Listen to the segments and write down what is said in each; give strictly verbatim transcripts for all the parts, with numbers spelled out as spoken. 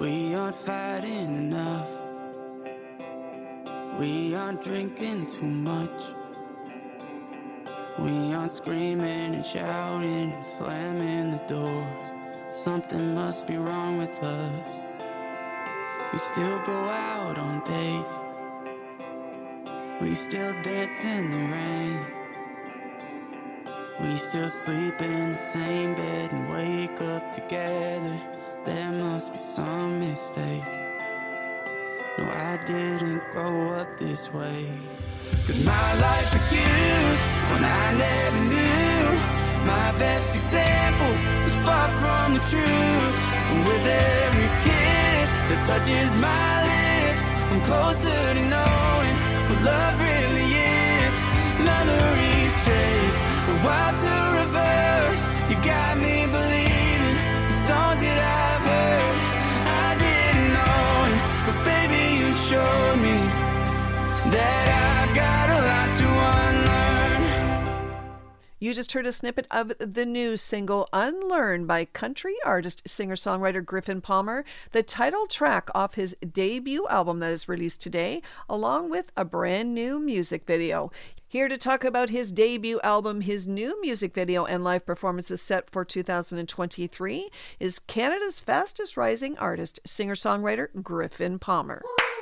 We aren't fighting enough. We aren't drinking too much. We aren't screaming and shouting and slamming the doors. Something must be wrong with us. We still go out on dates. We still dance in the rain. We still sleep in the same bed and wake up together. There must be some mistake. No, I didn't grow up this way. Cause my life with you, when I never knew. My best example was far from the truth. And with every kiss that touches my lips, I'm closer to knowing what love really is. Memories take a while to reverse. You got me believing the songs that I've heard. I didn't know it, but baby you showed me that I've got a lot to unlearn. You just heard a snippet of the new single Unlearn by country artist, singer-songwriter Griffin Palmer, the title track off his debut album that is released today, along with a brand new music video. Here to talk about his debut album, his new music video, and live performances set for two thousand twenty-three is Canada's fastest rising artist, singer-songwriter Griffin Palmer.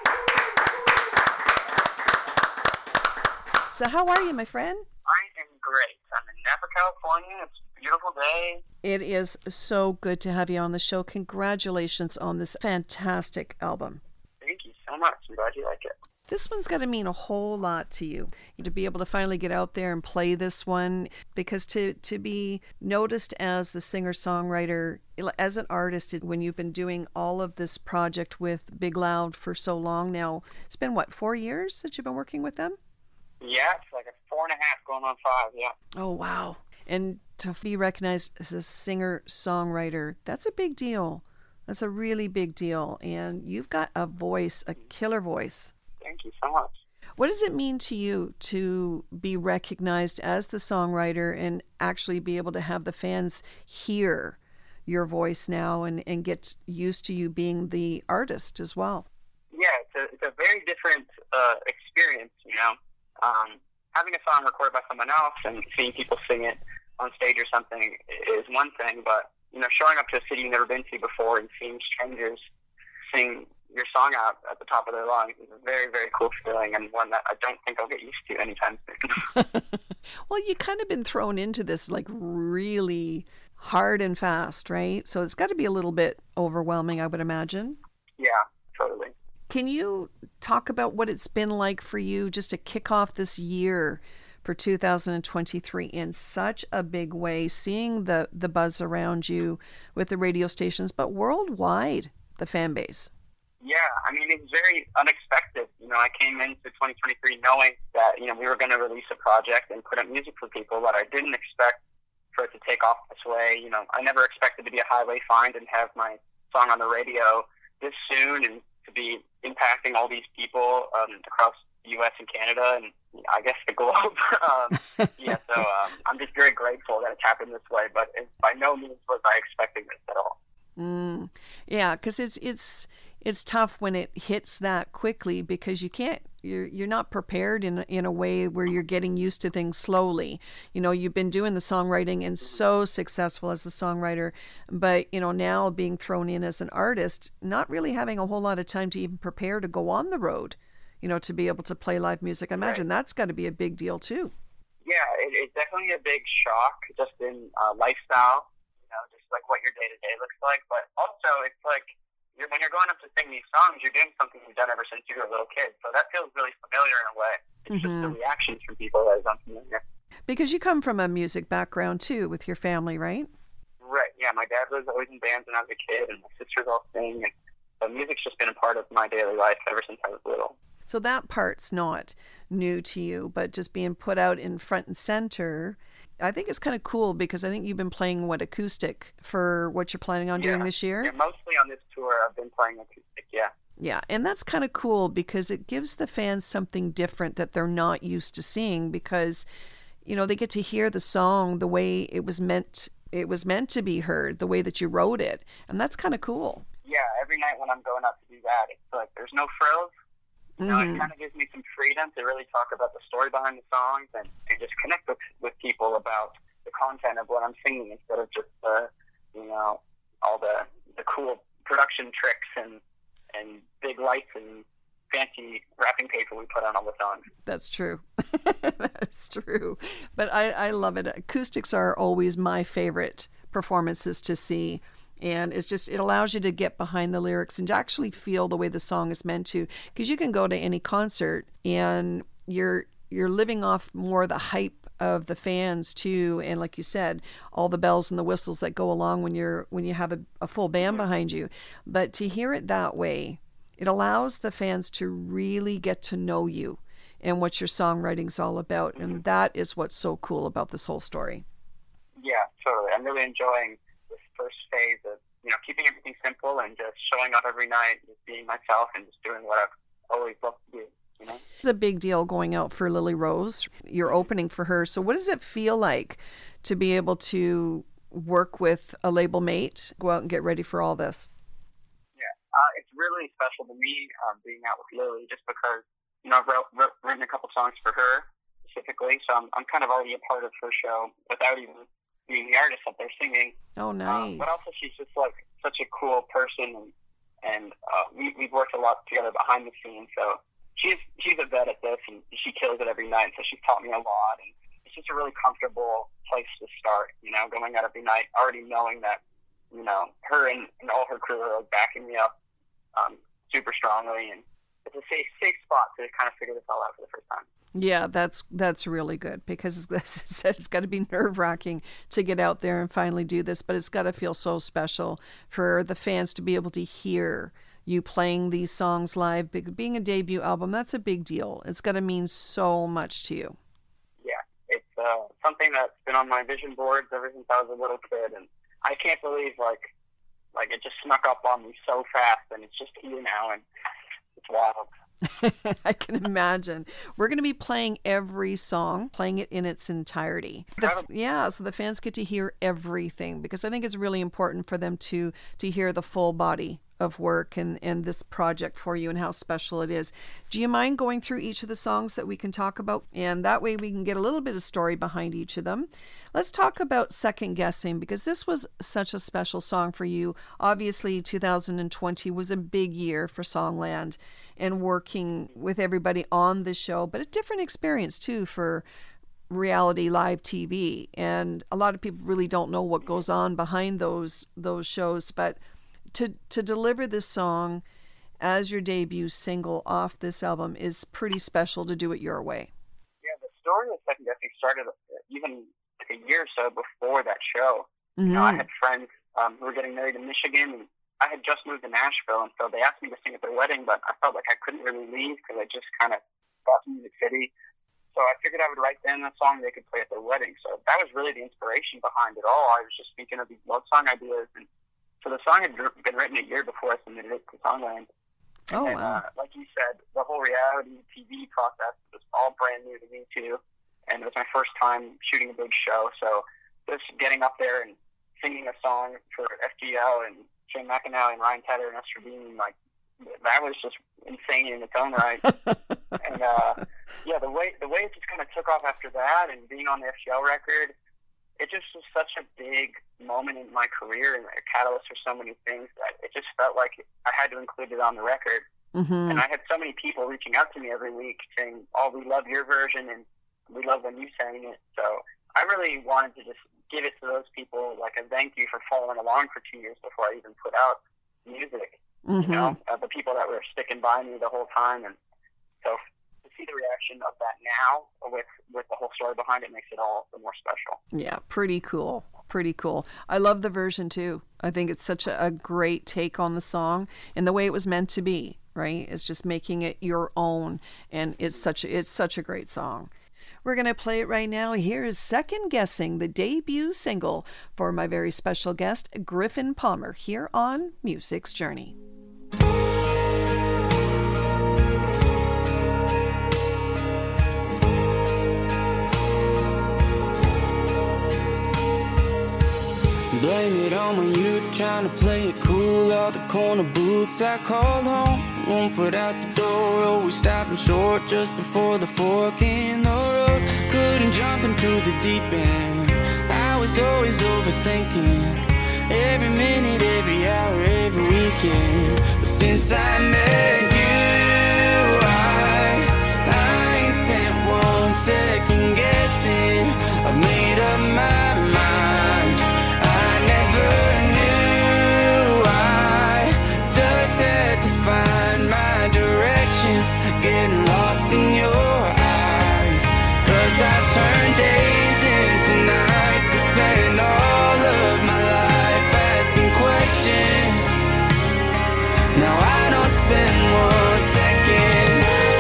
So how are you, my friend? I am great. I'm in Napa, California. It's a beautiful day. It is so good to have you on the show. Congratulations on this fantastic album. Thank you so much. I'm glad you like it. This one's got to mean a whole lot to you, to be able to finally get out there and play this one, because to, to be noticed as the singer-songwriter, as an artist, when you've been doing all of this project with Big Loud for so long now, it's been, what, four years that you've been working with them? Yeah, it's like a four and a half going on five, yeah. Oh, wow. And to be recognized as a singer-songwriter, that's a big deal. That's a really big deal. And you've got a voice, a killer voice. Thank you so much. What does it mean to you to be recognized as the songwriter and actually be able to have the fans hear your voice now and, and get used to you being the artist as well? Yeah, it's a, it's a very different uh, experience, you know. Um, having a song recorded by someone else and seeing people sing it on stage or something is one thing, but, you know, showing up to a city you've never been to before and seeing strangers sing your song out at the top of their lungs is a very, very cool feeling, and one that I don't think I'll get used to anytime soon. Well, you kind of been thrown into this like really hard and fast, right? So it's got to be a little bit overwhelming, I would imagine. Yeah, totally. Can you talk about what it's been like for you just to kick off this year for two thousand twenty-three in such a big way, seeing the, the buzz around you with the radio stations, but worldwide, the fan base? Yeah, I mean, it's very unexpected. You know, I came into twenty twenty-three knowing that, you know, we were going to release a project and put up music for people, but I didn't expect for it to take off this way. You know, I never expected to be a highway find and have my song on the radio this soon and to be impacting all these people um, across the U S and Canada and I guess the globe. um, yeah, so um, I'm just very grateful that it's happened this way, but it, by no means was I expecting this at all. Mm, yeah, because it's it's it's tough when it hits that quickly because you can't you're you're not prepared in in a way where you're getting used to things slowly. You know, you've been doing the songwriting and so successful as a songwriter, but you know, now being thrown in as an artist, not really having a whole lot of time to even prepare to go on the road, you know, to be able to play live music. I imagine right. That's got to be a big deal too. Yeah, it, it's definitely a big shock just in uh, lifestyle. You know, just like what your day-to-day looks like. But also, it's like you're, when you're going up to sing these songs, you're doing something you've done ever since you were a little kid. So that feels really familiar in a way. It's mm-hmm. just the reactions from people that is unfamiliar. Because you come from a music background, too, with your family, right? Right, yeah. My dad was always in bands when I was a kid, and my sisters all sing. And so music's just been a part of my daily life ever since I was little. So that part's not new to you, but just being put out in front and center, I think it's kind of cool because I think you've been playing, what, acoustic for what you're planning on yeah. doing this year? Yeah, mostly on this tour I've been playing acoustic, yeah. Yeah, and that's kind of cool because it gives the fans something different that they're not used to seeing because, you know, they get to hear the song the way it was meant it was meant to be heard, the way that you wrote it, and that's kind of cool. yeah, every night when I'm going out to do that, it's like there's no frills. You know, Mm-hmm. it kind of gives me some freedom to really talk about the story behind the songs and, and just connect with, with people about the content of what I'm singing instead of just, uh, you know, all the, the cool production tricks and, and big lights and fancy wrapping paper we put on all the songs. That's true. That's true. But I, I love it. Acoustics are always my favorite performances to see. And it's just, it allows you to get behind the lyrics and to actually feel the way the song is meant to. Because you can go to any concert and you're you're living off more the hype of the fans too. And like you said, all the bells and the whistles that go along when you're when you have a, a full band behind you. But to hear it that way, it allows the fans to really get to know you and what your songwriting's all about. And that is what's so cool about this whole story. Yeah, totally. I'm really enjoying this first phase of, you know, keeping everything simple and just showing up every night, just being myself and just doing what I've always loved to do, you know? It's a big deal going out for Lily Rose. You're opening for her. So what does it feel like to be able to work with a label mate, go out and get ready for all this? Yeah, uh, it's really special to me um, being out with Lily just because, you know, I've wrote, wrote, written a couple songs for her specifically, so I'm, I'm kind of already a part of her show without even being the artist that they're singing. Oh, nice. Um, but also she's just like such a cool person, and, and uh, we, we've worked a lot together behind the scenes, so she's she's a vet at this, and she kills it every night, so she's taught me a lot, and it's just a really comfortable place to start, you know, going out every night, already knowing that, you know, her and, and all her crew are like backing me up um, super strongly, and it's a safe safe spot to kind of figure this all out for the first time. Yeah, that's that's really good because, as I said, it's got to be nerve-wracking to get out there and finally do this, but it's got to feel so special for the fans to be able to hear you playing these songs live. Being a debut album, that's a big deal. It's got to mean so much to you. Yeah, it's uh, something that's been on my vision boards ever since I was a little kid, and I can't believe, like, like it just snuck up on me so fast, and it's just here now, and it's wild. I can imagine. We're going to be playing every song, playing it in its entirety. The, yeah, so the fans get to hear everything because I think it's really important for them to to hear the full body of work and, and this project for you and how special it is. Do you mind going through each of the songs that we can talk about? And that way we can get a little bit of story behind each of them. Let's talk about Second Guessing because this was such a special song for you. Obviously, two thousand twenty was a big year for Songland and working with everybody on the show, but a different experience too for reality live T V. And a lot of people really don't know what goes on behind those those shows, but to to deliver this song as your debut single off this album is pretty special to do it your way. Yeah, the story of Second Guessing started even like a year or so before that show. Mm-hmm. You know, I had friends um, who were getting married in Michigan, and I had just moved to Nashville, and so they asked me to sing at their wedding, but I felt like I couldn't really leave because I just kind of got to Music City. So I figured I would write them a song they could play at their wedding. So that was really the inspiration behind it all. I was just thinking of these love song ideas, and so the song had been written a year before I submitted it to Songland. Oh, and, wow. uh, like you said, the whole reality T V process was all brand new to me, too. And it was my first time shooting a big show. So just getting up there and singing a song for F G L and Jim McAnally and Ryan Tedder and Esther Bean, like, that was just insane in its own right. and, uh, yeah, the way the way it just kind of took off after that and being on the F G L record, it just was such a big moment in my career and a catalyst for so many things that it just felt like I had to include it on the record. Mm-hmm. And I had so many people reaching out to me every week saying, oh, we love your version and we love when you sang it. So I really wanted to just give it to those people like a thank you for following along for two years before I even put out music. Mm-hmm. You know, uh, the people that were sticking by me the whole time. And so to see the reaction of that now with, with the whole story behind it makes it all the more special. Yeah, pretty cool. Pretty cool. I love the version too. I think it's such a, a great take on the song and the way it was meant to be, right? It's just making it your own, and it's such a, it's such a great song. We're going to play it right now. Here is Second Guessing, the debut single for my very special guest, Griffin Palmer, here on Music's Journey. Blame it on my youth, trying to play it cool. All the corner booths I called home, one foot out the door, always stopping short just before the fork in the road. Couldn't jump into the deep end, I was always overthinking every minute, every hour, every weekend. But since I met you, I, I ain't spent one second guessing. I've made up my mind. I never knew I just had to find my direction, getting lost in your eyes. Cause I've turned days into nights to spend all of my life asking questions. Now I don't spend one second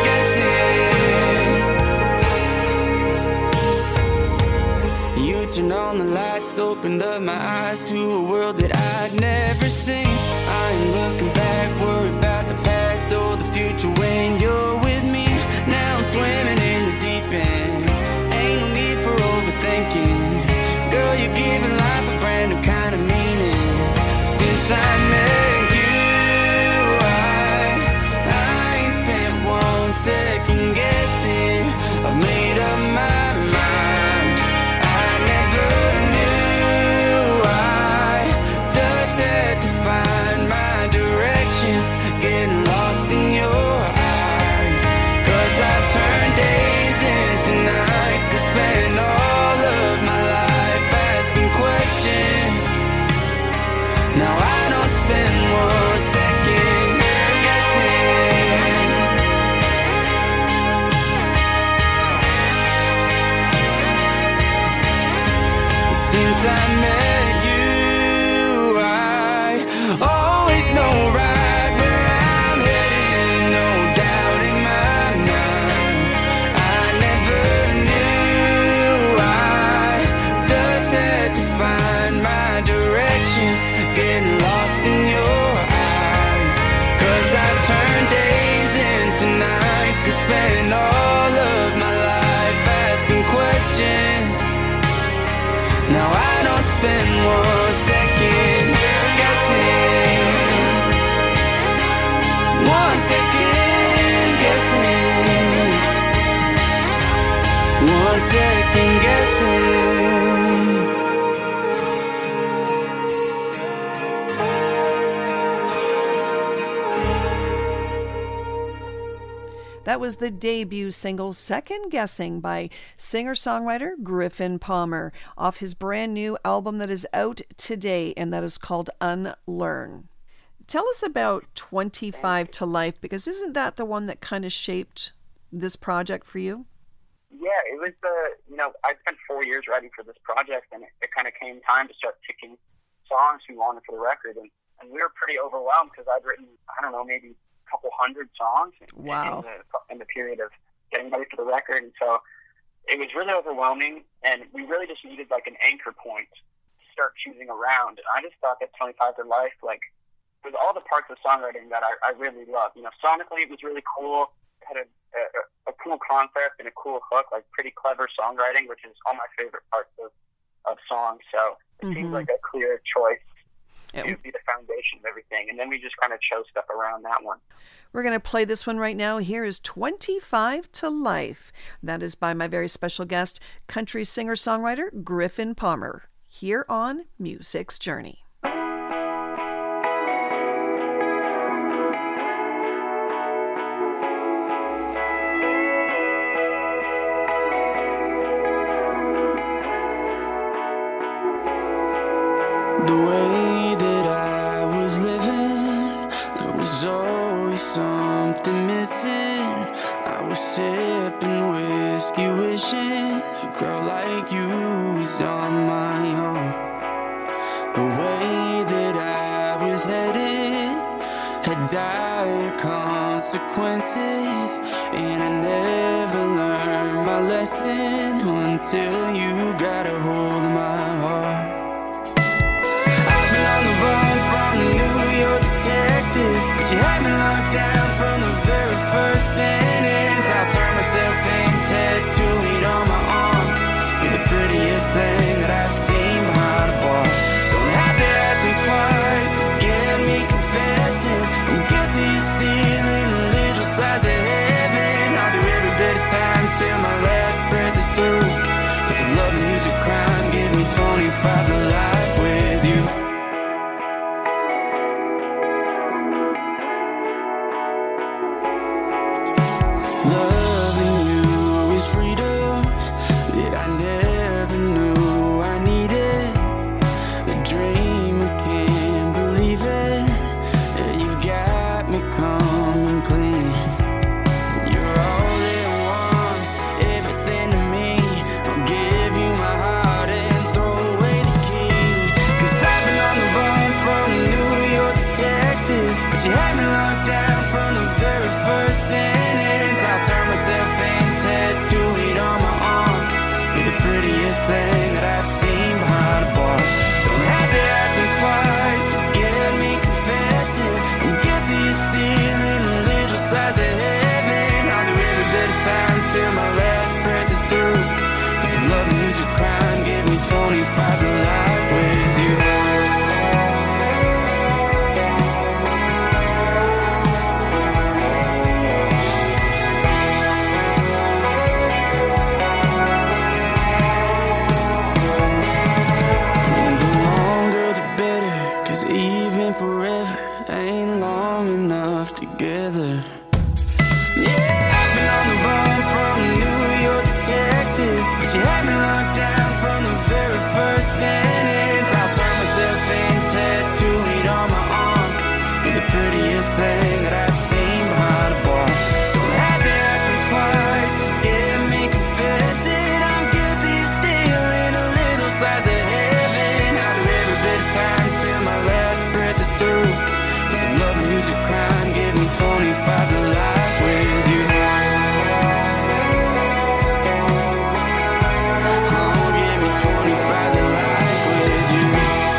guessing. You turned on the lights, opened up my eyes to a world that I'd never seen. I ain't looking back, worried about the past or the future when you're with me. Now I'm swimming in the deep end, ain't no need for overthinking. Girl, you're giving life a brand new kind of meaning. Since I met you, I, I ain't spent one second guessing. I've made up my mind. I never knew I just had to find my direction, getting lost in your eyes. Cause I've turned days into nights to spend all of my life asking questions. Now I don't spend one second guessing. Since I met you, I always know right where I'm headed, no doubt in my mind. I never knew I just had to find my direction, getting lost in your eyes. Cause I've turned days into nights to spend all of my life asking questions. Now I don't spend one second guessing. One second guessing. One second guessing. That was the debut single Second Guessing by singer-songwriter Griffin Palmer off his brand new album that is out today, and that is called Unlearn. Tell us about twenty-five to Life, because isn't that the one that kind of shaped this project for you? Yeah, it was the, you know, I spent four years writing for this project, and it, it kind of came time to start picking songs we wanted for the record, and, and we were pretty overwhelmed because I'd written, I don't know, maybe couple hundred songs wow. in, the, in the period of getting ready for the record. And so it was really overwhelming, and we really just needed like an anchor point to start choosing around. And I just thought that twenty-five to Life, like, with all the parts of songwriting that I, I really love. You know, sonically it was really cool. It had a, a, a cool concept and a cool hook, like pretty clever songwriting, which is all my favorite parts of, of songs. So it mm-hmm. seemed like a clear choice. It would be the foundation of everything. And then we just kind of chose stuff around that one. We're going to play this one right now. Here is twenty-five to Life. That is by my very special guest, country singer-songwriter Griffin Palmer, here on Music's Journey. The way that I was living, there was always something missing. I was sipping whiskey, wishing a girl like you was on my own. The way that I was headed had dire consequences, and I never learned my lesson until you got a hold of my heart. On the run from New York to Texas, but you had me locked down from the very first sentence. I'll turn myself in, tattooed on my arm. You're the prettiest thing that I've seen behind a bar. Don't music crying, give me twenty-five to life with you. Loving you is freedom that I never knew I needed. A dream, I can't believe it. Yeah, you've got me coming clean. You're all that I want, everything to me. I'll give you my heart and throw away the key. Cause I've been on the run from New York to Texas, but you had me locked down from the very first sentence. I'll turn myself in, tattoo it on my arm. You're the prettiest thing that I've seen behind a bar. Don't have to ask me twice to get me confessing. I'm guilty of stealing a little slice of heaven. I'll do every bit of time till my last breath is through. Cause I'm loving music crying, give me twenty-five to life with you. Even forever ain't long enough together. Yeah, I've been on the run from New York to Texas, but you had me locked down from the very first sentence. I'll turn myself in, tattoo it on my arm. You're the prettiest thing that I've seen behind a bar. Don't have to ask me twice to get me confessing. I'm guilty of stealing a little slice of heaven. I'll do every bit of time till my last breath is through. Cause I'm loving music crying, give me twenty-five to life with you. Oh, give me twenty-five to life with you.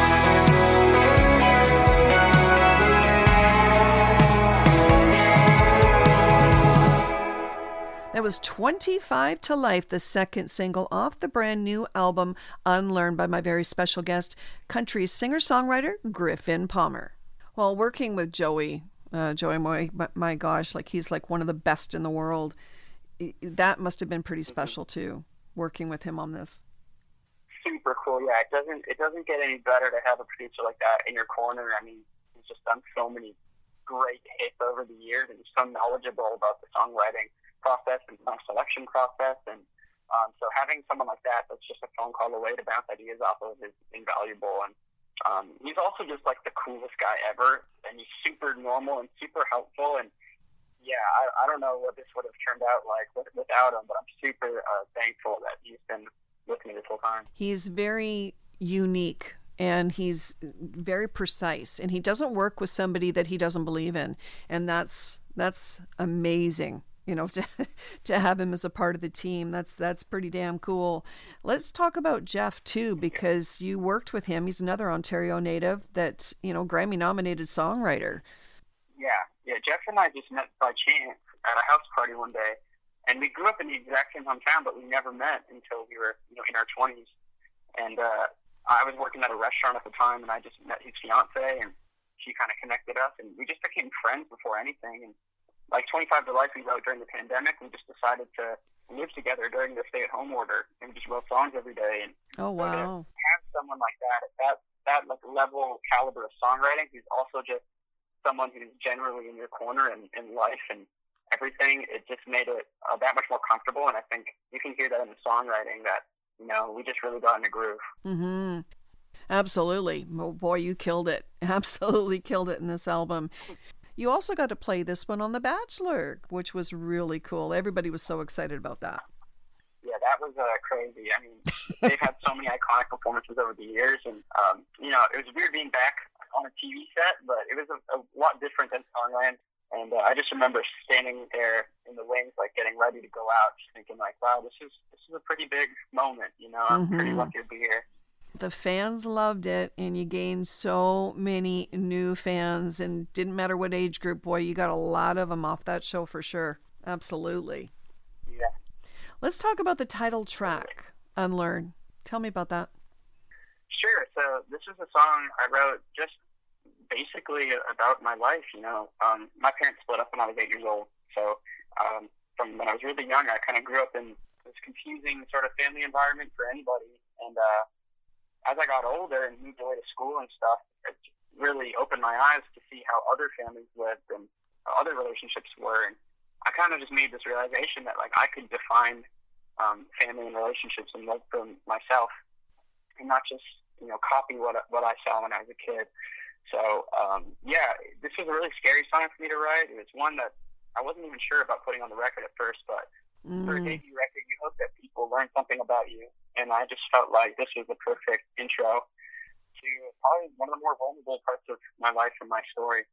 That was twenty-five to Life, the second single off the brand new album Unlearned by my very special guest, country singer-songwriter Griffin Palmer. Well, working with Joey, uh, Joey Moi, my gosh, like he's like one of the best in the world. That must have been pretty special too, working with him on this. Super cool, yeah. It doesn't it doesn't get any better to have a producer like that in your corner. I mean, he's just done so many great hits over the years, and he's so knowledgeable about the songwriting process and song selection process. And um, so having someone like that that's just a phone call away to bounce ideas off of is invaluable. And um, he's also just like the coolest guy ever, and he's super normal and super helpful. And yeah, I, I don't know what this would have turned out like with, without him, but I'm super uh, thankful that he's been with me this whole time. He's very unique and he's very precise, and he doesn't work with somebody that he doesn't believe in. And that's, that's amazing. You know, to to have him as a part of the team, that's that's pretty damn cool. Let's talk about Jeff too, because you worked with him. He's another Ontario native that, you know, Grammy-nominated songwriter. Yeah, yeah. Jeff and I just met by chance at a house party one day, and we grew up in the exact same hometown, but we never met until we were, you know, in our twenties. And uh, I was working at a restaurant at the time, and I just met his fiance, and she kind of connected us, and we just became friends before anything. And like twenty-five to Life we wrote during the pandemic, we just decided to live together during the stay-at-home order and just wrote songs every day. And oh wow, so to have someone like that, at that that like level caliber of songwriting, who's also just someone who's generally in your corner and in life and everything, it just made it uh, that much more comfortable. And I think you can hear that in the songwriting that, you know, we just really got in a groove. Mm-hmm. Absolutely. Oh, boy, you killed it. Absolutely killed it in this album. You also got to play this one on The Bachelor, which was really cool. Everybody was so excited about that. Yeah, that was uh, crazy. I mean, they've had so many iconic performances over the years, and um, you know, it was weird being back on a T V set, but it was a, a lot different than Songland. And uh, I just remember standing there in the wings, like getting ready to go out, just thinking, like, wow, this is this is a pretty big moment. You know, I'm mm-hmm. pretty lucky to be here. The fans loved it, and you gained so many new fans, and didn't matter what age group. Boy, you got a lot of them off that show for sure. Absolutely. Yeah. Let's talk about the title track, Unlearn. Tell me about that. Sure. So this is a song I wrote just basically about my life. You know, um, my parents split up when I was eight years old. So um, from when I was really young, I kind of grew up in this confusing sort of family environment for anybody. And uh, as I got older and moved away to school and stuff, it really opened my eyes to see how other families lived and how other relationships were. And I kind of just made this realization that, like, I could define um, family and relationships and love them myself, and not just, you know, copy what what I saw when I was a kid. So, um, yeah, this was a really scary song for me to write. It was one that I wasn't even sure about putting on the record at first, but mm. for a debut record, you hope that people learn something about you. And I just felt like this was the perfect intro to probably one of the more vulnerable parts of my life and my story.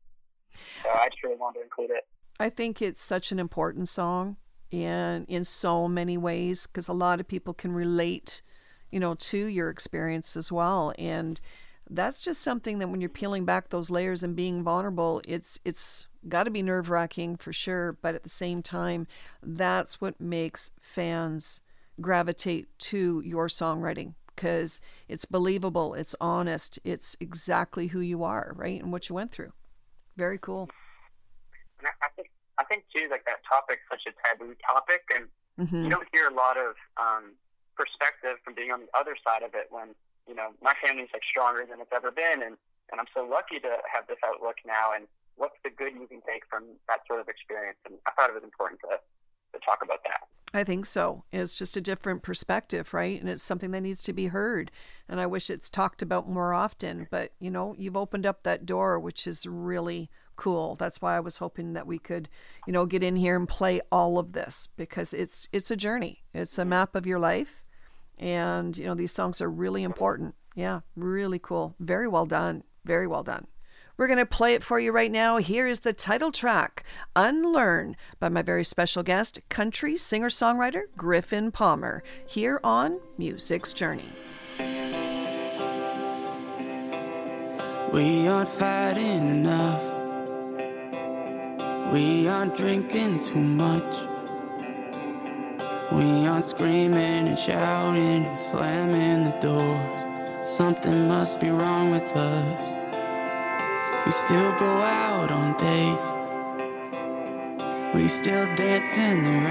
So I just really wanted to include it. I think it's such an important song, and in so many ways, because a lot of people can relate, you know, to your experience as well. And that's just something that when you're peeling back those layers and being vulnerable, it's it's got to be nerve-wracking for sure. But at the same time, that's what makes fans gravitate to your songwriting, because it's believable, it's honest, it's exactly who you are, right? And what you went through. Very cool. And I think, I think too, like, that topic's such a taboo topic, and mm-hmm. you don't hear a lot of um, perspective from being on the other side of it when, you know, my family's like stronger than it's ever been, and, and I'm so lucky to have this outlook now, and what's the good you can take from that sort of experience? And I thought it was important to, to talk about that. I think so. It's just a different perspective, right? And it's something that needs to be heard. And I wish it's talked about more often. But, you know, you've opened up that door, which is really cool. That's why I was hoping that we could, you know, get in here and play all of this, because it's it's a journey. It's a map of your life. And, you know, these songs are really important. Yeah, really cool. Very well done. Very well done. We're going to play it for you right now. Here is the title track, Unlearn, by my very special guest, country singer-songwriter Griffin Palmer, here on Music's Journey. We aren't fighting enough. We aren't drinking too much. We aren't screaming and shouting and slamming the doors. Something must be wrong with us. We still go out on dates. We still dance in the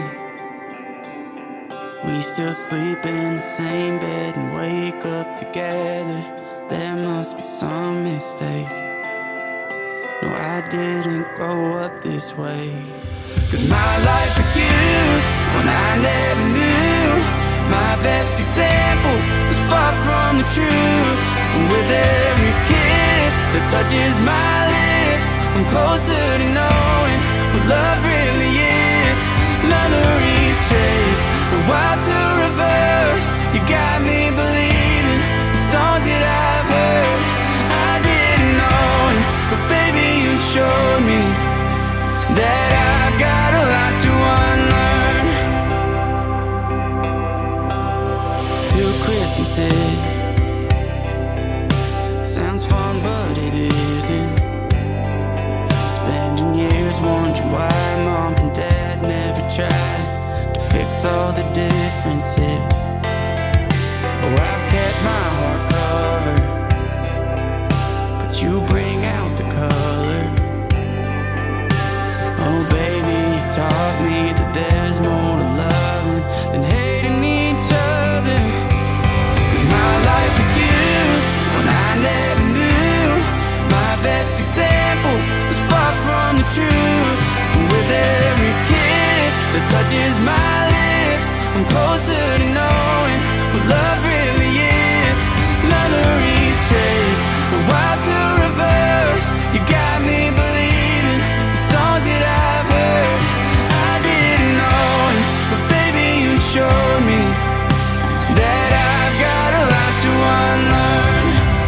rain. We still sleep in the same bed and wake up together. There must be some mistake. No, I didn't grow up this way. Cause my life with you's one I never knew. My best example was far from the truth. And with every kiss that touches my lips, I'm closer to knowing what love really is. Memories take a while to reverse. You got me believing the songs that I've heard. I didn't know it, but baby, you showed me that I've got a lot to unlearn. Two Christmases sounds fun, but it isn't. Spending years wondering why mom and dad never tried to fix all the differences. Oh, I've kept my heart covered, but you bring out the color. Oh baby, you taught me that there's more to loving than hating each other. Cause my life with you's one I never knew. My best example was far from the truth. And with every kiss that touches my lips, I'm closer to knowing what love really is. Memories take a while to reverse. You got me believing the songs that I've heard. I didn't know it, but baby, you showed me that I've got a lot to unlearn.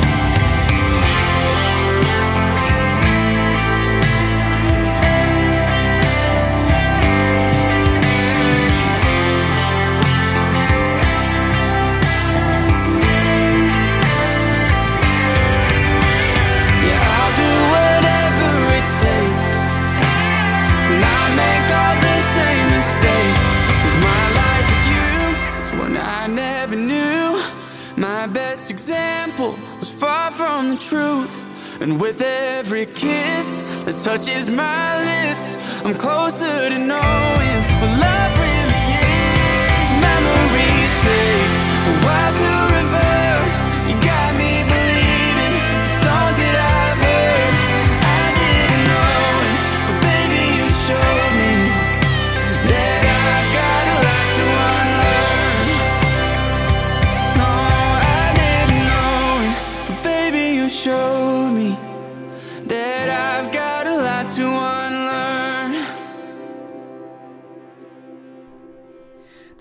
Example was far from the truth. And with every kiss that touches my lips, I'm closer to knowing what love really is.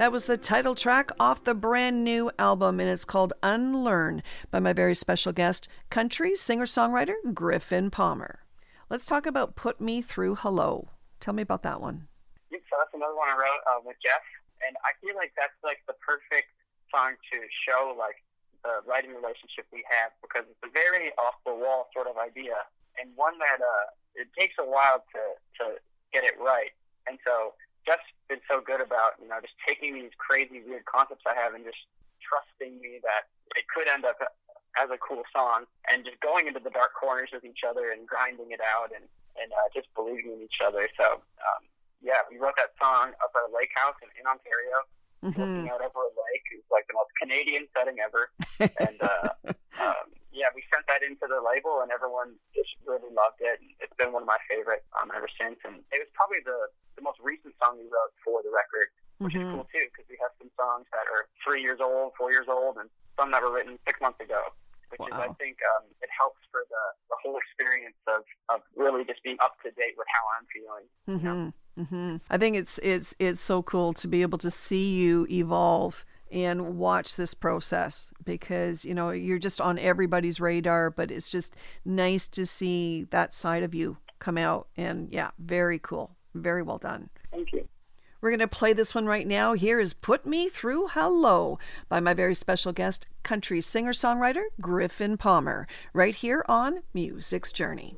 That was the title track off the brand new album, and it's called Unlearn by my very special guest, country singer-songwriter Griffin Palmer. Let's talk about Put Me Through Hello. Tell me about that one. So that's another one I wrote uh, with Jeff, and I feel like that's like the perfect song to show like the writing relationship we have, because it's a very off-the-wall sort of idea, and one that uh, it takes a while to, to get it right. And so Jeff's been so good about, you know, just taking these crazy, weird concepts I have and just trusting me that it could end up as a cool song, and just going into the dark corners with each other and grinding it out, and, and uh, just believing in each other. So, um, yeah, we wrote that song up at a lake house in, in Ontario, mm-hmm. looking out over a lake. It was like the most Canadian setting ever. And, uh, um, yeah, we sent that into the label, and everyone just really loved it. And it's been one of my favorite um, ever since. And it was probably the the most recent song we wrote for the record, which mm-hmm. is cool too, because we have some songs that are three years old, four years old, and some that were written six months ago, which wow. is, I think, um, it helps for the, the whole experience of, of really just being up to date with how I'm feeling. Mm-hmm. You know? Mm-hmm. I think it's it's it's so cool to be able to see you evolve and watch this process, because, you know, you're just on everybody's radar, but it's just nice to see that side of you come out. And yeah, very cool. Very well done. Thank you. We're going to play this one right now. Here is Put Me Through Hello by my very special guest, country singer-songwriter Griffin Palmer, right here on Music's Journey.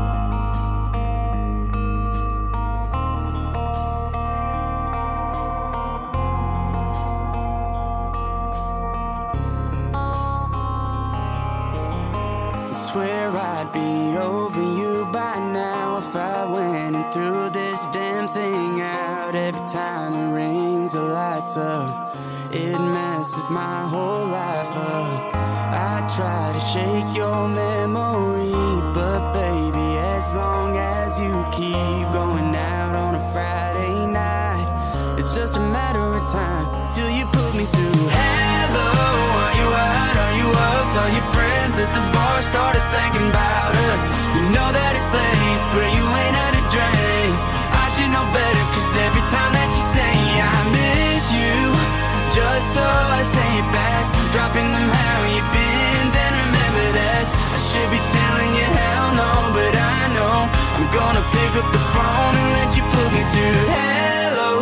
I swear I'd be over you by now if I went and threw this damn thing out. Every time it rings or lights up, it messes my whole life up. I try to shake your memory, but baby, as long as you keep going out on a Friday night, it's just a matter of time till you put me through. Hello, are you out, are you up? Saw your friends at the bar, started thinking about us. You know that it's late, swear you ain't had a drink. I should know better, cause every time that you say I miss you, just so I say it back, dropping them how you been. And remember that I should be telling you hell no, but I know I'm gonna pick up the phone and let you put me through. Hello,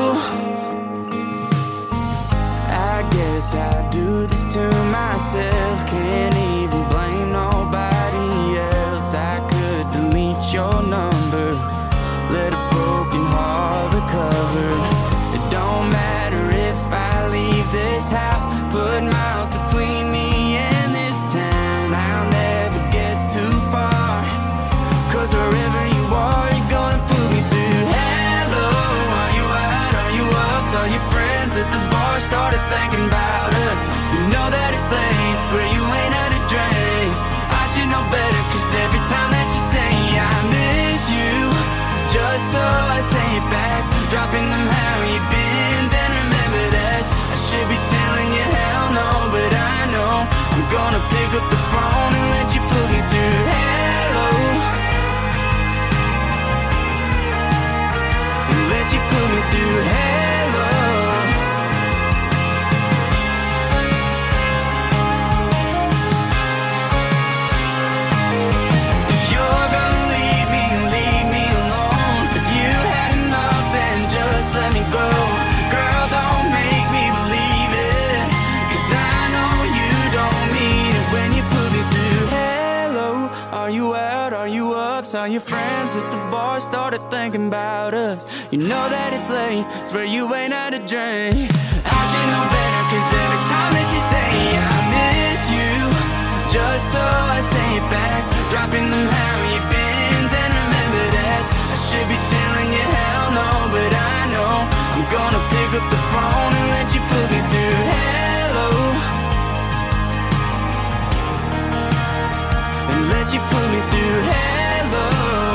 I guess I do this to myself, can't even blame nobody else. I could delete your number, let a broken heart recover. It don't matter if I leave this house, put miles between me and this town. I'll never get too far, cause wherever you are, you're gonna put me through. Hello, are you out, are you up? Saw your friends at the bar, started thinking about us. You know that it's late, swear you ain't had a drink. I should know better, cause every time that you say I miss you, just so I say it back, dropping them how you been. And remember that I should be telling you hell no, but I know I'm gonna pick up the phone and let you put me through. Hello, and let you put me through. Hello, if you're gonna leave me, leave me alone. If you had enough, then just let me go. Girl, don't make me believe it, cause I know you don't mean it when you put me through. Hello, are you out, are you up? Saw your friends at the bar, started thinking about us. You know that it's late, swear you ain't had a drink. I should know better, cause every time that you say I miss you, just so I say it back, dropping them how you been. And remember that I should be telling you hell no, but I know I'm gonna pick up the phone and let you put me through. Hello, and let you put me through. Hello,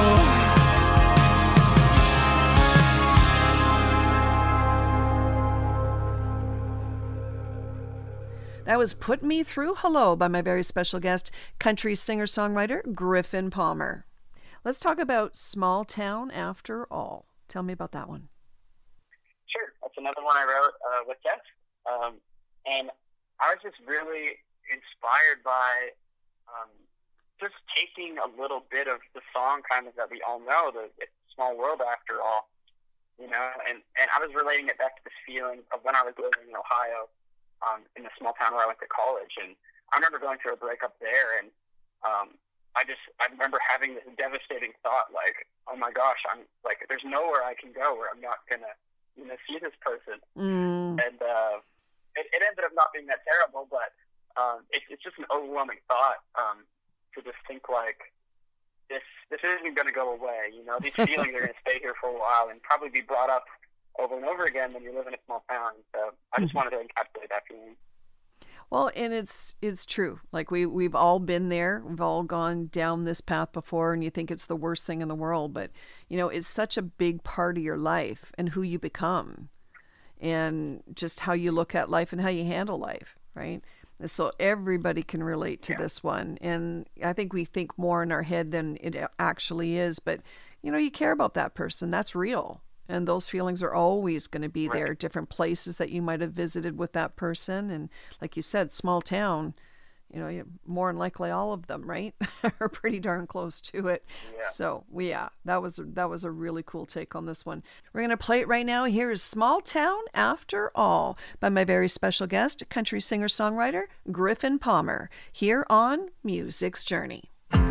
That was Put Me Through Hello by my very special guest, country singer-songwriter Griffin Palmer. Let's talk about Small Town After All. Tell me about that one. Sure. That's another one I wrote uh, with Jeff. Um, and I was just really inspired by um, just taking a little bit of the song kind of that we all know, the it's a small world after all, you know, and, and I was relating it back to this feeling of when I was living in Ohio, um, in the small town where I went to college. And I remember going through a breakup there, and um, I just, I remember having this devastating thought, like, oh my gosh, I'm like, there's nowhere I can go where I'm not going to, you know, see this person. Mm. And uh, it, it ended up not being that terrible, but um, it, it's just an overwhelming thought um, to just think like, this this isn't going to go away. You know, these feelings are going to stay here for a while and probably be brought up over and over again when you live in a small town. So I just wanted to encapsulate that feeling. Well, and it's it's true. Like we we've all been there. We've all gone down this path before, and you think it's the worst thing in the world, but you know, it's such a big part of your life and who you become, and just how you look at life and how you handle life, right? And so everybody can relate to yeah. this one, and I think we think more in our head than it actually is. But you know, you care about that person. That's real. And those feelings are always going to be right. there. Different places that you might have visited with that person. And like you said, small town, you know, more than likely all of them, right, are pretty darn close to it. Yeah. So, yeah, that was, that was a really cool take on this one. We're going to play it right now. Here is Small Town After All by my very special guest, country singer-songwriter Griffin Palmer, here on Music's Journey.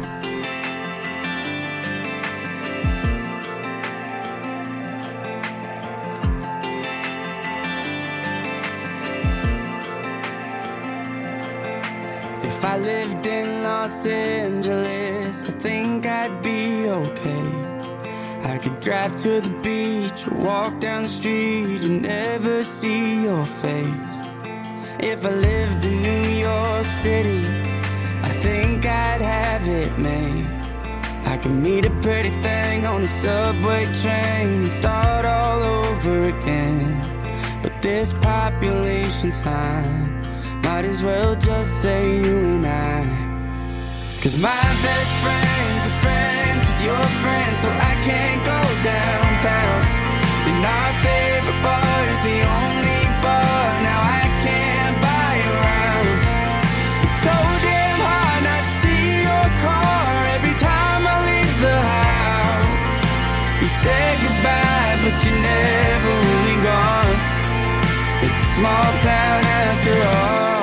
If I lived in Los Angeles, I think I'd be okay. I could drive to the beach or walk down the street and never see your face. If I lived in New York City, I think I'd have it made. I could meet a pretty thing on a subway train and start all over again. But this population sign might as well just say you and I. Cause my best friends are friends with your friends, so I can't go downtown. And our favorite bar is the only bar now I can't buy around. It's so damn hard not to see your car every time I leave the house. You said goodbye, but you're never really gone. It's a small town after all.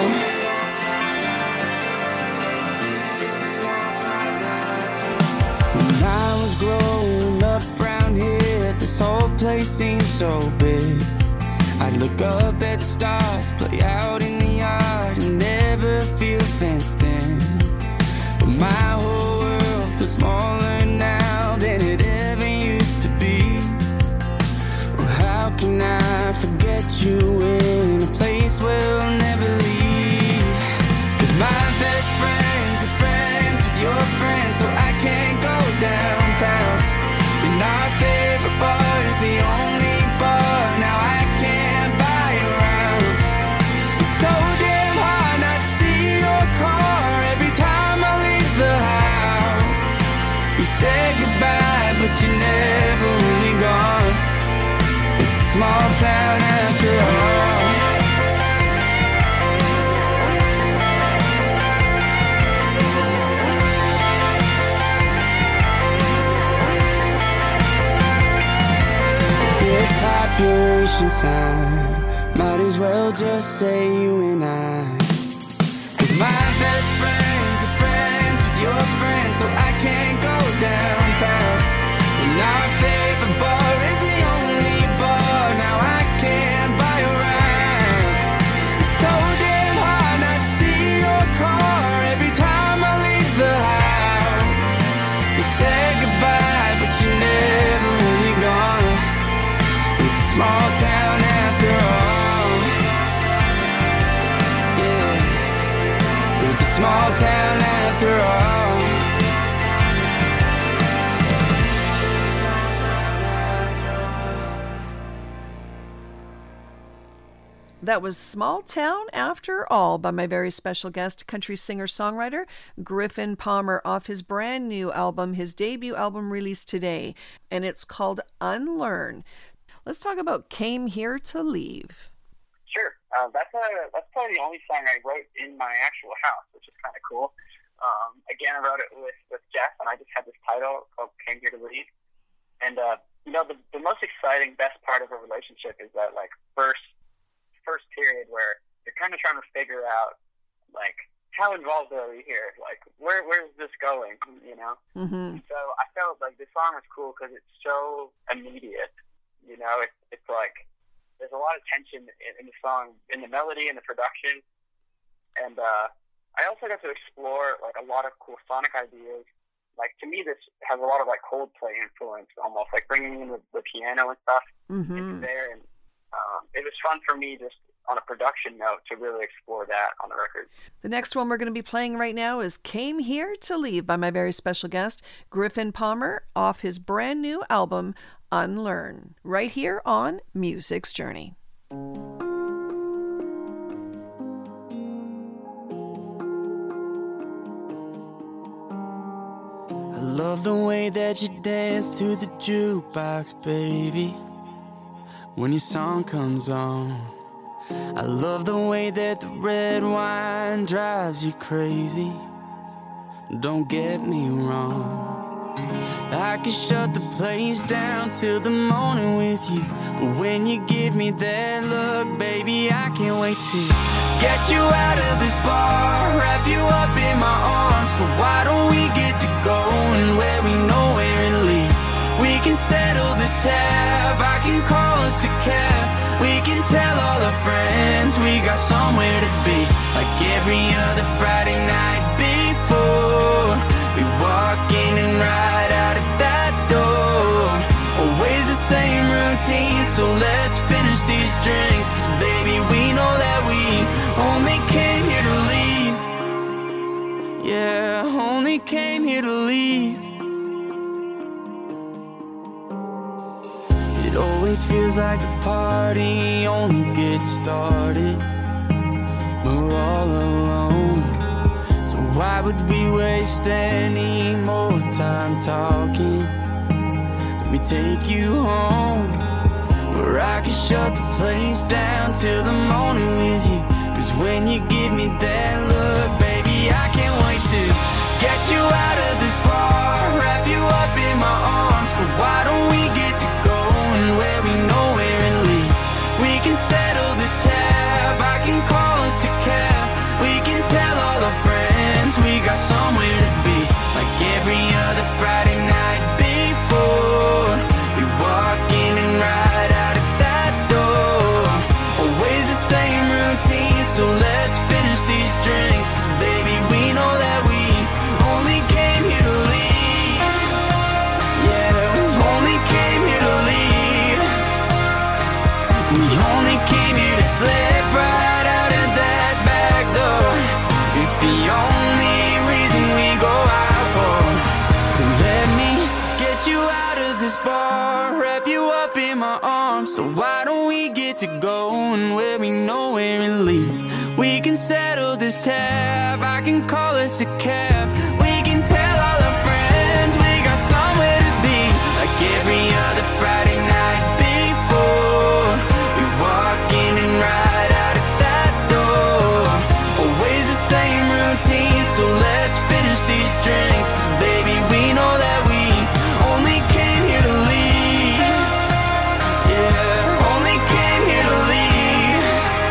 When I was growing up around here, this whole place seemed so big. I'd look up at the stars, play out in the yard, and never feel fenced in. But my whole world feels smaller now than it ever used to be. Well, how can I forget you in a place we'll never leave? Cause my best friends are friends with your friends, so I can't go downtown. And our favorite bar is the only bar now I can't buy around. It's so damn hard not to see your car every time I leave the house. You said goodbye, but you're never really gone. It's a small town after all. This population sign might as well just say you and I. Cause my best friends are friends with your friends, so I can't go downtown. And our favorite bar is the only bar now I can't buy around. It's so damn hard not to see your car every time I leave the house. You said goodbye, but you're never really gone. It's a small town after all. Yeah, it's a small town after all. That was Small Town After All by my very special guest, country singer-songwriter Griffin Palmer, off his brand new album, his debut album released today, and it's called Unlearn. Let's talk about Came Here to Leave. Sure. Uh, that's a, that's probably the only song I wrote in my actual house, which is kind of cool. Um, again, I wrote it with, with Jeff, and I just had this title called Came Here to Leave. And, uh, you know, the, the most exciting, best part of a relationship is that, like, first first period where you're kind of trying to figure out, like, how involved are we here? Like, where where's this going, you know? Mm-hmm. So I felt like this song was cool because it's so immediate, you know? It, it's like, there's a lot of tension in, in the song, in the melody and the production. And uh, I also got to explore, like, a lot of cool sonic ideas. Like, to me, this has a lot of, like, Coldplay influence, almost, like bringing in the, the piano and stuff Mm-hmm. into there. And um, it was fun for me just on a production note to really explore that on the record. The next one we're going to be playing right now is Came Here to Leave by my very special guest, Griffin Palmer, off his brand new album, Unlearn, right here on Music's Journey. I love the way that you dance to the jukebox, baby, when your song comes on. I love the way that the red wine drives you crazy. Don't get me wrong, I could shut the place down till the morning with you, but when you give me that look, baby, I can't wait to get you out of this bar, wrap you up in my arms. So why don't we get to going where we know where it leads? We can settle this tab, I can call us a cab. We can tell all our friends we got somewhere to be, like every other Friday night before. We walk in and right out of that door, always the same routine. So let's finish these drinks, cause baby, we know that we only came here to leave. Yeah, only came here to leave. It always feels like the party only gets started, but we're all alone. So why would we waste any more time talking? Let me take you home, where I can shut the place down till the morning with you. Cause when you give me that look, baby, I can't wait to get you out of this bar, wrap you up in my arms. So why don't we get to where we know where it leads? We can settle this tab, I can call us a cab. We can tell all our friends we got somewhere to be, like every other Friday night before. We walk in and right out of that door, always the same routine. So let's finish these drinks, cause baby, we know that we only came here to leave. Yeah, we only came here to leave. We only came here to slip right out of that back door. It's the only reason we go out for. So let me get you out of this bar, wrap you up in my arms. So why don't we get to going where we know where it leads? We can settle this tab, I can call us a cab. We can tell all our friends we got somewhere to be, like every other Friday night before. We walk in and right out of that door, always the same routine. So let's finish these drinks, cause baby, we know that we only came here to leave. Yeah, only came here to leave.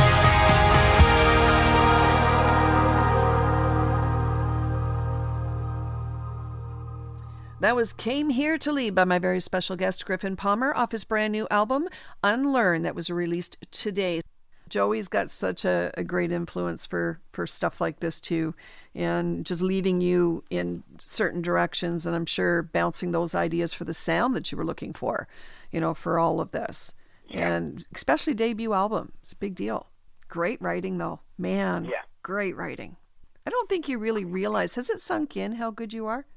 That was Came Here to Leave by my very special guest, Griffin Palmer, off his brand new album, Unlearn, that was released today. Joey's got such a, a great influence for, for stuff like this too, and just leading you in certain directions, and I'm sure bouncing those ideas for the sound that you were looking for, you know, for all of this. Yeah. And especially debut album. It's a big deal. Great writing though. Man, Yeah. great writing. I don't think you really realize, has it sunk in how good you are?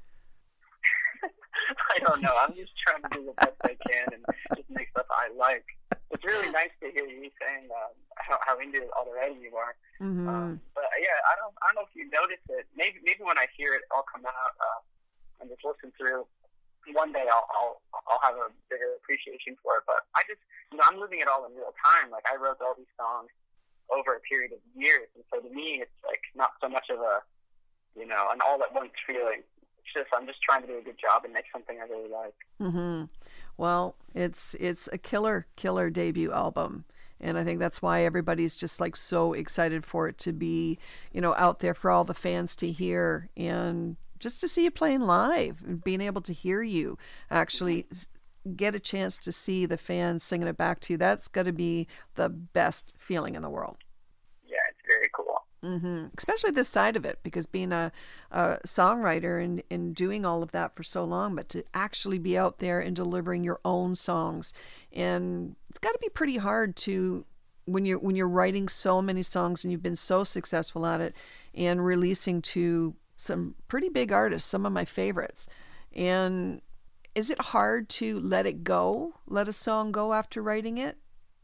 I don't know. I'm just trying to do the best I can and just make stuff I like. It's really nice to hear you saying um, how, how into it already you are. Mm-hmm. Um, but yeah, I don't, I don't know if you noticed it. Maybe, maybe when I hear it all come out uh, and just listen through, one day I'll, I'll I'll have a bigger appreciation for it. But I just, you know, I'm living it all in real time. Like, I wrote all these songs over a period of years, and so to me, it's like not so much of a, you know, an all at once feeling. It's just I'm just trying to do a good job and make something I really like. Mm-hmm. Well, it's it's a killer killer debut album. And I think that's why everybody's just like so excited for it to be, you know, out there for all the fans to hear, and just to see you playing live and being able to hear you actually get a chance to see the fans singing it back to you. That's got to be the best feeling in the world. Yeah, it's very cool. Mm-hmm. Especially this side of it, because being a, a songwriter and, and doing all of that for so long, but to actually be out there and delivering your own songs. And it's got to be pretty hard to, when you're, when you're writing so many songs and you've been so successful at it and releasing to some pretty big artists, some of my favorites. And is it hard to let it go, let a song go after writing it?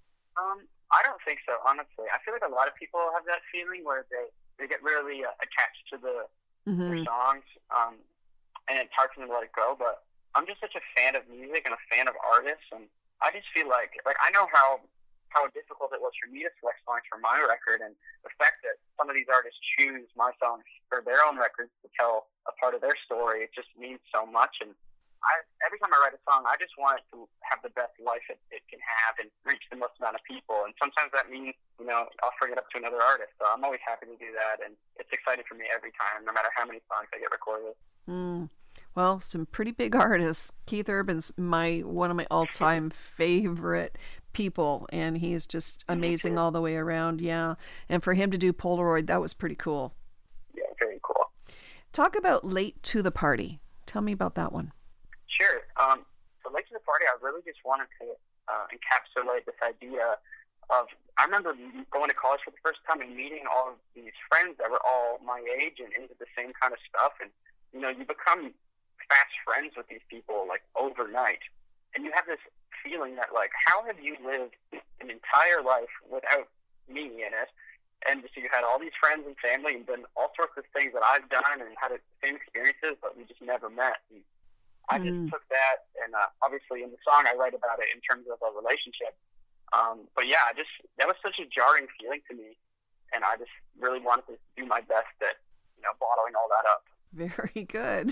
Um, I don't think so, honestly. I feel like a lot of people have that feeling where they, they get really uh, attached to the mm-hmm. their songs, um, and it's hard for them to let it go. But I'm just such a fan of music and a fan of artists, and I just feel like, like I know how how difficult it was for me to select songs for my record, and the fact that some of these artists choose my songs for their own records to tell a part of their story, it just means so much. And I, every time I write a song, I just want it to have the best life it, it can have and reach the most amount of people. And sometimes that means, you know, offering it up to another artist. So I'm always happy to do that, and it's exciting for me every time, no matter how many songs I get recorded. Mm. Well, some pretty big artists. Keith Urban's my one of my all-time favorite people, and he's just amazing all the way around. Yeah, and for him to do Polaroid, that was pretty cool. Yeah, very cool. Talk about Late to the Party. Tell me about that one. Sure. Um, so Late to the Party, I really just wanted to uh, encapsulate this idea of, I remember going to college for the first time and meeting all of these friends that were all my age and into the same kind of stuff. And, you know, you become fast friends with these people, like, overnight. And you have this feeling that, like, how have you lived an entire life without me in it? And so you had all these friends and family and done all sorts of things that I've done and had the same experiences, but we just never met. And I just mm. took that, and uh, obviously in the song I write about it in terms of a relationship. Um, but yeah, I just that was such a jarring feeling to me, and I just really wanted to do my best at, you know, bottling all that up. Very good.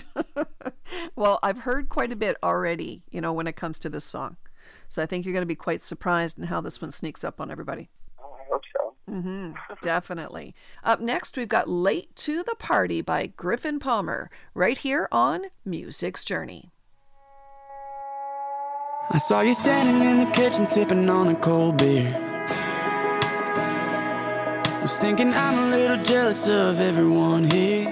Well, I've heard quite a bit already, you know, when it comes to this song. So I think you're going to be quite surprised in how this one sneaks up on everybody. Oh, I hope so. Mm-hmm, definitely. Up next, we've got Late to the Party by Griffin Palmer, right here on Music's Journey. I saw you standing in the kitchen sipping on a cold beer. Was thinking I'm a little jealous of everyone here,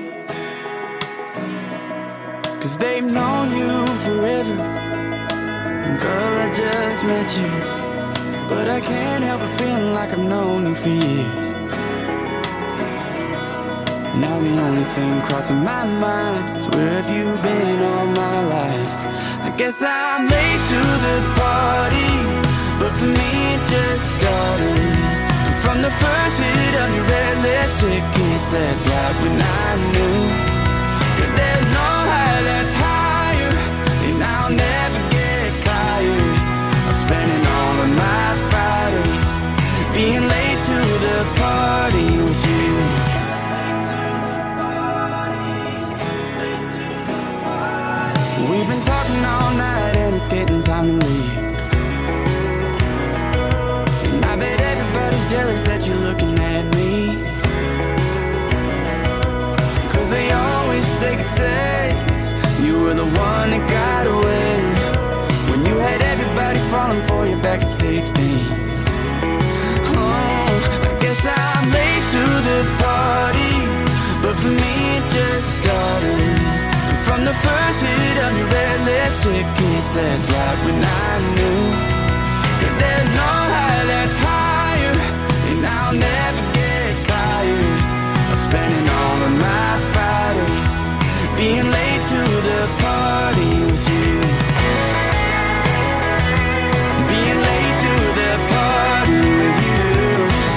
'cause they've known you forever. And girl, I just met you, but I can't help but feeling like I've known you for years. Now the only thing crossing my mind is, where have you been all my life? I guess I'm late to the party, but for me it just started. And from the first hit of your red lipstick kiss, that's right when I knew that there's no high that's higher, and I'll never get tired of spending all of my Fridays being late to the party with you. We've been talking all night and it's getting time to leave, and I bet everybody's jealous that you're looking at me, 'cause they always they could say you were the one that got away when you had everybody falling for you back at sixteen. Oh, I guess I'm late to the party, but for me it just started. From the first hit of your red lipstick kiss, that's right when I knew that there's no high that's higher, and I'll never get tired of spending all of my Fridays being late to the party with you. Being late to the party with you.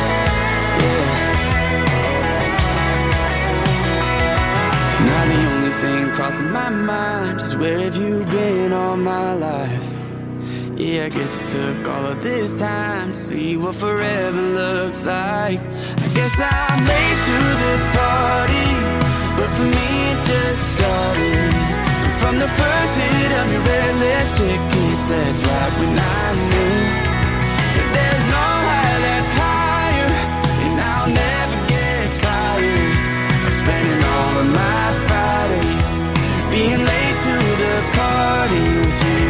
Yeah. Now the only thing crossing my mind is where have you been all my life? Yeah, I guess it took all of this time to see what forever looks like. I guess I'm late to the party, but for me it just started. And from the first hit of your red lipstick kiss, that's right when I knew that there's no high that's higher, and I'll never get tired of spending all of my Fridays being late to the party with you.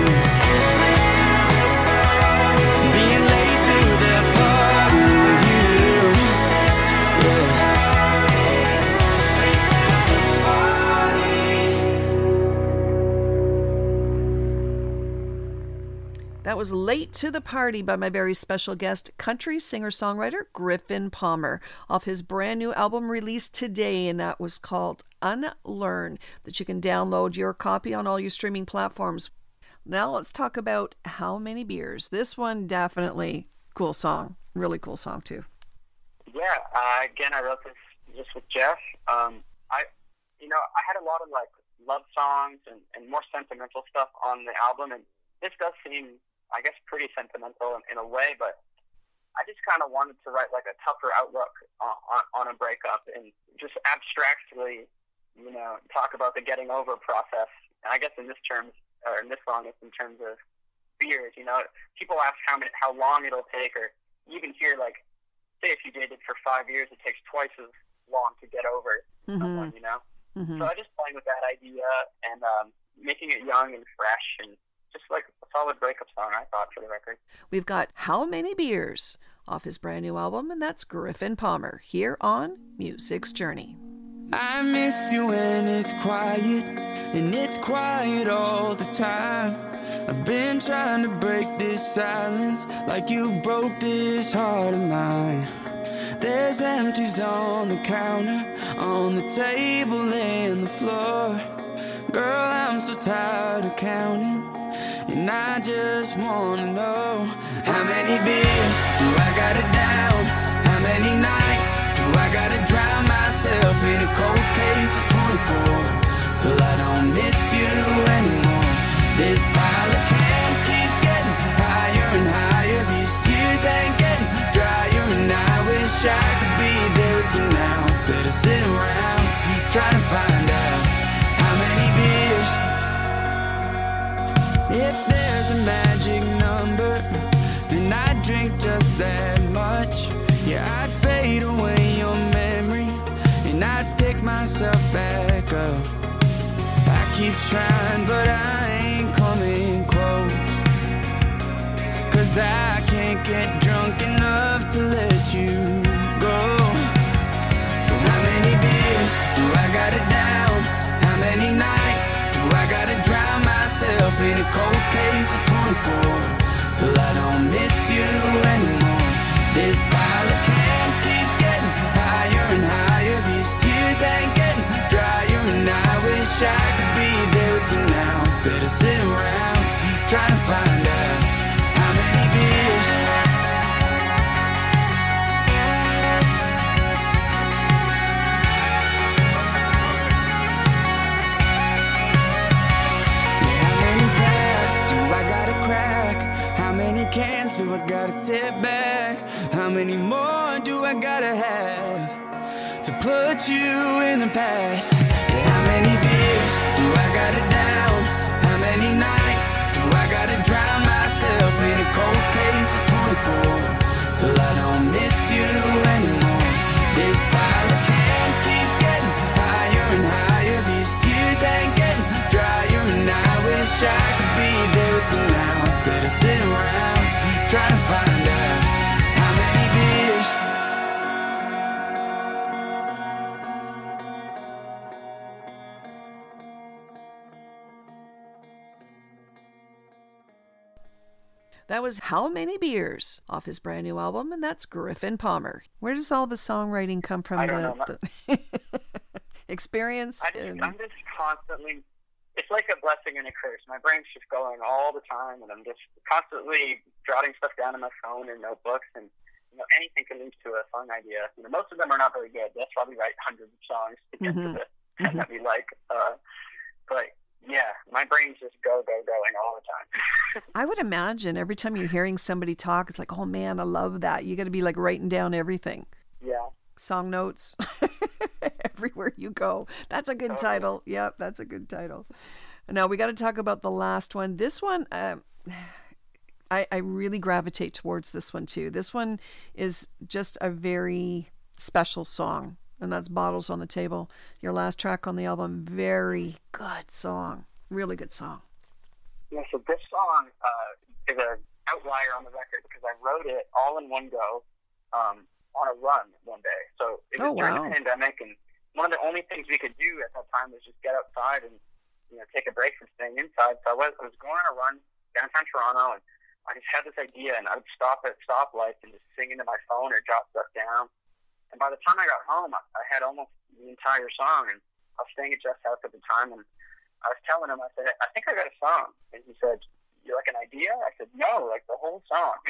Being late to the party with you. That was Late to the Party by my very special guest, country singer-songwriter Griffin Palmer, off his brand new album released today, and that was called Unlearn, that you can download your copy on all your streaming platforms. Now let's talk about How Many Beers. This one definitely cool song, really cool song too. Yeah, uh, again, I wrote this just with Jeff. Um, I, you know, I had a lot of like love songs and, and more sentimental stuff on the album, and this does seem, I guess, pretty sentimental in, in a way, but I just kind of wanted to write like a tougher outlook on, on, on a breakup and just abstractly, you know, talk about the getting over process. And I guess in this terms, or in this song, it's in terms of beers. You know, people ask how many, how long it'll take, or you even hear like, say if you dated for five years, it takes twice as long to get over mm-hmm. someone. You know, mm-hmm. so I just playing with that idea and um, making it young and fresh and just like a solid breakup song, I thought, for the record. We've got How Many Beers off his brand new album, and that's Griffin Palmer here on Music's Journey. I miss you when it's quiet, and it's quiet all the time. I've been trying to break this silence like you broke this heart of mine. There's empties on the counter, on the table and the floor. Girl, I'm so tired of counting, and I just wanna know how many beers do I gotta down? How many nights do I gotta drown myself in a cold case of twenty-four till I don't miss you anymore? This pile of cans keeps getting higher and higher. These tears ain't getting drier, and I wish I could be there with you now instead of sitting around trying to find out how many beers. If there's a magic number, then I'd drink just that much. Yeah, I'd fade away your memory, and I'd pick myself back up. I keep trying, but I ain't coming close, 'cause I can't get drunk enough to let you go. So how many beers do I gotta down? How many nights do I gotta drown myself in a cold case of twenty-four till I don't miss you anymore? This pile of cans keeps getting higher and higher. These tears ain't getting drier, and I wish I could be there with you now instead of sitting around trying to find out how many beers. Cans do I gotta tip back? How many more do I gotta have to put you in the past? Yeah, how many beers do I gotta down? How many nights do I gotta drown myself in a cold case of twenty-four till I don't miss you anymore? This pile of cans keeps getting higher and higher. These tears ain't getting drier, and I wish I could be there with you now instead of sitting around trying to find out how many beers. That was How Many Beers off his brand new album, and that's Griffin Palmer. Where does all the songwriting come from? I don't the, know. the experience? I just, and... I'm just constantly, it's like a blessing and a curse. My brain's just going all the time, and I'm just constantly jotting stuff down on my phone and notebooks, and you know, anything can lead to a song idea. You know, most of them are not very good. That's why we write hundreds of songs to get mm-hmm. to the ten mm-hmm. that we like. Uh, Yeah, my brain's just go, go, going all the time. I would imagine every time you're hearing somebody talk, it's like, oh man, I love that. You got to be like writing down everything. Yeah. Song notes everywhere you go. That's a good Totally. title. Yep, that's a good title. Now we got to talk about the last one. This one, um, I, I really gravitate towards this one too. This one is just a very special song, and that's Bottles on the Table. Your last track on the album. Very good song. Really good song. Yeah, so this song uh, is an outlier on the record because I wrote it all in one go um, on a run one day. So it was Oh, during wow. the pandemic, and one of the only things we could do at that time was just get outside and, you know, take a break from staying inside. So I was, I was going on a run downtown Toronto, and I just had this idea, and I would stop at stoplights and just sing into my phone or jot stuff down. And by the time I got home, I, I had almost the entire song, and I was staying at Jeff's house at the time, and I was telling him, I said, I think I got a song. And he said, you like an idea? I said, no, like the whole song.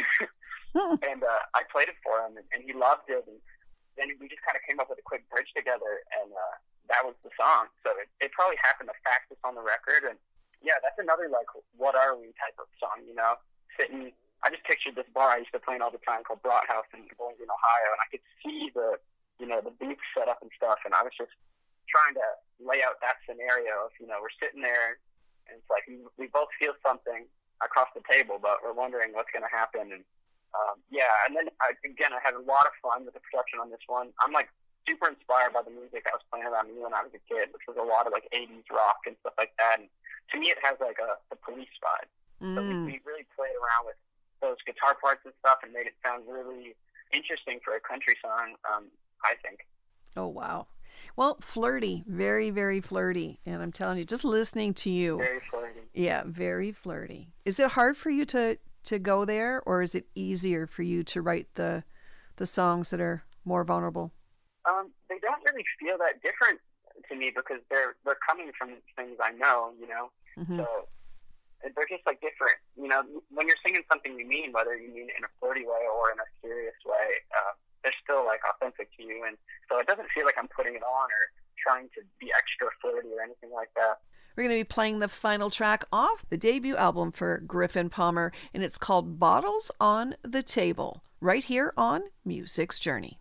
and uh, I played it for him, and, and he loved it. And then we just kind of came up with a quick bridge together, and uh, that was the song. So it, it probably happened the fastest on the record. And yeah, that's another, like, what are we type of song, you know? Sitting, I just pictured this bar I used to play in all the time called Brought House in Bowling Green, Ohio, and I could see the, you know, the booth set up and stuff, and I was just trying to lay out that scenario of, you know, we're sitting there, and it's like we, we both feel something across the table, but we're wondering what's going to happen. And um, yeah, and then I, again, I had a lot of fun with the production on this one. I'm like super inspired by the music I was playing around me when I was a kid, which was a lot of like eighties rock and stuff like that. And to me, it has like a the Police vibe. Mm. So we, we really played around with those guitar parts and stuff and made it sound really interesting for a country song, um, I think. Oh, wow. Well, flirty, very, very flirty. And I'm telling you, just listening to you. Very flirty. Yeah, very flirty. Is it hard for you to, to go there, or is it easier for you to write the the songs that are more vulnerable? Um, they don't really feel that different to me because they're they're coming from things I know, you know. Mm-hmm. So they're just like different. You know, when you're singing something you mean, whether you mean it in a flirty way or in a serious way, uh, they're still like authentic to you, and so it doesn't feel like I'm putting it on or trying to be extra flirty or anything like that. We're going to be playing the final track off the debut album for Griffin Palmer, and it's called Bottles on the Table, right here on Music's Journey.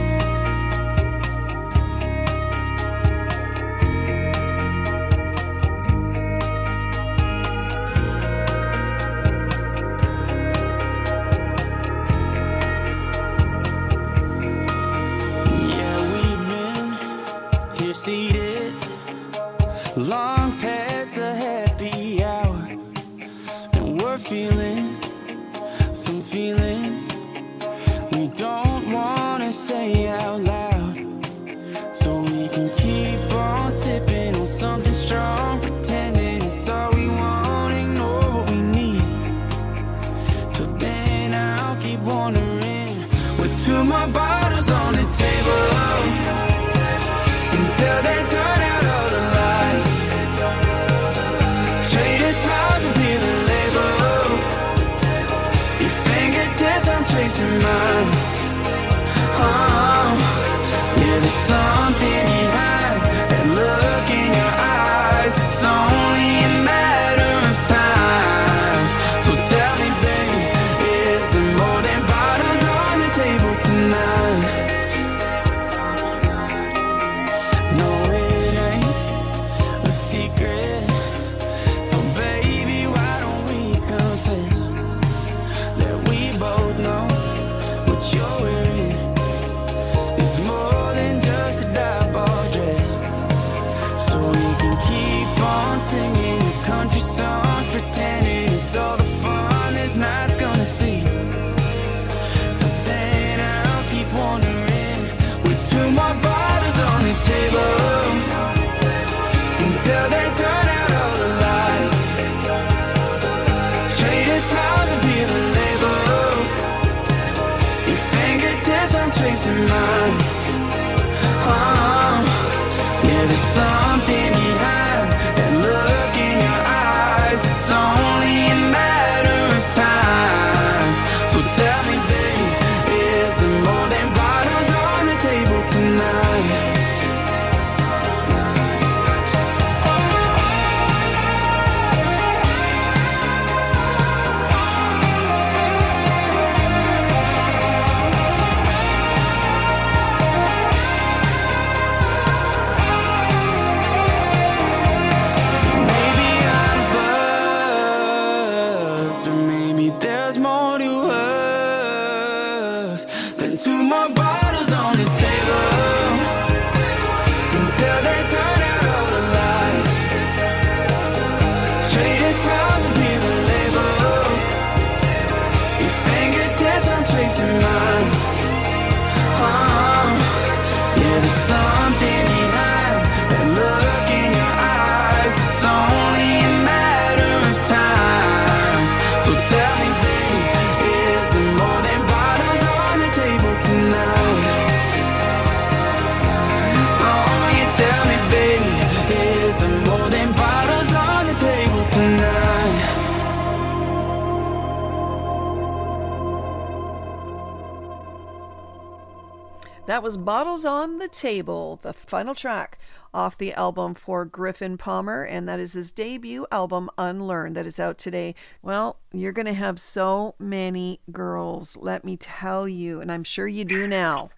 Seated long past the happy hour, and we're feeling some feelings we don't want to say out loud, so we can keep on sipping on something strong, pretending it's all we want, ignore what we need. Till then I'll keep wondering, with two more bottles on the table, until they turn out all the lights. Trading smiles and peeling labels. Your fingertips on tracing mine. Oh, yeah, there's something behind that look in your eyes. It's only a matter of time. So tell me, baby, is there more than bottles on the table tonight? Singing the country songs, pretending it's all the fun this night's gonna see. Till then I'll keep wondering, with two more bottles on the table, until they turn out all the lights. Trading smiles and peeling labels. Your fingertips on tracing lines. Oh, yeah, there's something behind that look in your eyes. It's only a matter of time. So tell me, baby, is there more than bottles on the table tonight? That was Bottles on the Table, the final track off the album for Griffin Palmer, and that is his debut album, Unlearn, that is out today. Well, you're going to have so many girls, let me tell you, and I'm sure you do now.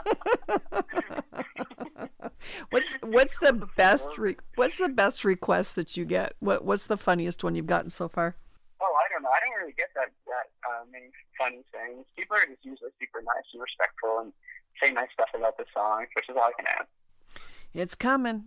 what's what's the best re- what's the best request that you get? What what's the funniest one you've gotten so far? Oh, I don't know. I don't really get that that uh, many funny things. People are just usually super nice and respectful and say nice stuff about the song, which is all I can add. It's coming.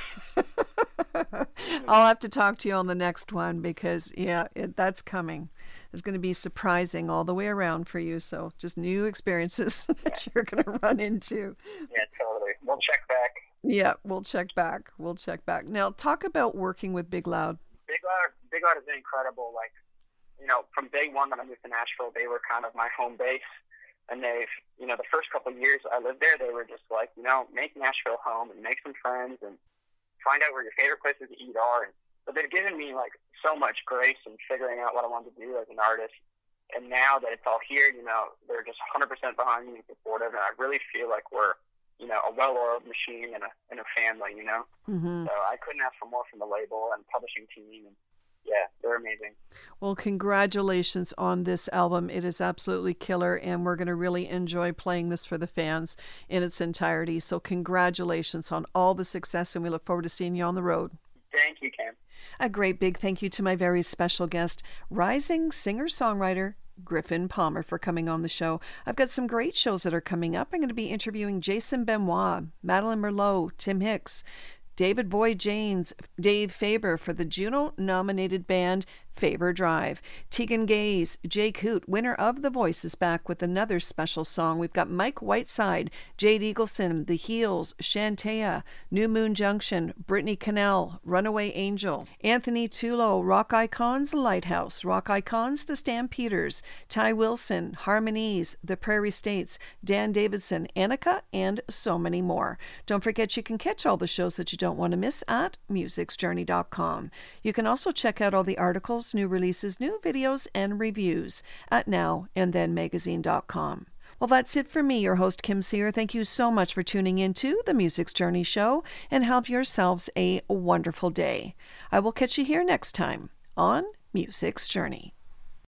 I'll have to talk to you on the next one because, yeah, it, that's coming. It's going to be surprising all the way around for you. So just new experiences that you're going to run into. Yeah, totally. We'll check back. Yeah, we'll check back. We'll check back. Now, talk about working with Big Loud. Big Loud, Big Loud has been incredible. Like, you know, from day one when I moved to Nashville, they were kind of my home base. And they've, you know, the first couple of years I lived there, they were just like, you know, make Nashville home and make some friends and find out where your favorite places to eat are. And, but they've given me, like, so much grace in figuring out what I wanted to do as an artist. And now that it's all here, you know, they're just one hundred percent behind me and supportive. And I really feel like we're, you know, a well-oiled machine and a, and a family, you know. Mm-hmm. So I couldn't ask for more from the label and publishing team. And yeah, they're amazing. Well, congratulations on this album. It is absolutely killer, and we're going to really enjoy playing this for the fans in its entirety. So congratulations on all the success, and we look forward to seeing you on the road. Thank you, Cam. A great big thank you to my very special guest, rising singer-songwriter Griffin Palmer, for coming on the show. I've got some great shows that are coming up. I'm going to be interviewing Jason Benoit, Madeline Merlot, Tim Hicks, David Boyd James, Dave Faber for the Juno-nominated band Faber Drive. Tegan Gaze, Jay Coote, winner of The Voice, is back with another special song. We've got Mike Whiteside, Jade Eagleson, The Heels, Shantea, New Moon Junction, Brittany Cannell, Runaway Angel, Anthony Tulo, Rock Icons, Lighthouse, Rock Icons, The Stampeders, Ty Wilson, Harmonies, The Prairie States, Dan Davidson, Annika, and so many more. Don't forget you can catch all the shows that you don't want to miss at musics journey dot com. You can also check out all the articles, new releases, new videos, and reviews at now and then magazine dot com. Well, that's it for me, your host, Kim Sear. Thank you so much for tuning into the Music's Journey show, and have yourselves a wonderful day. I will catch you here next time on Music's Journey.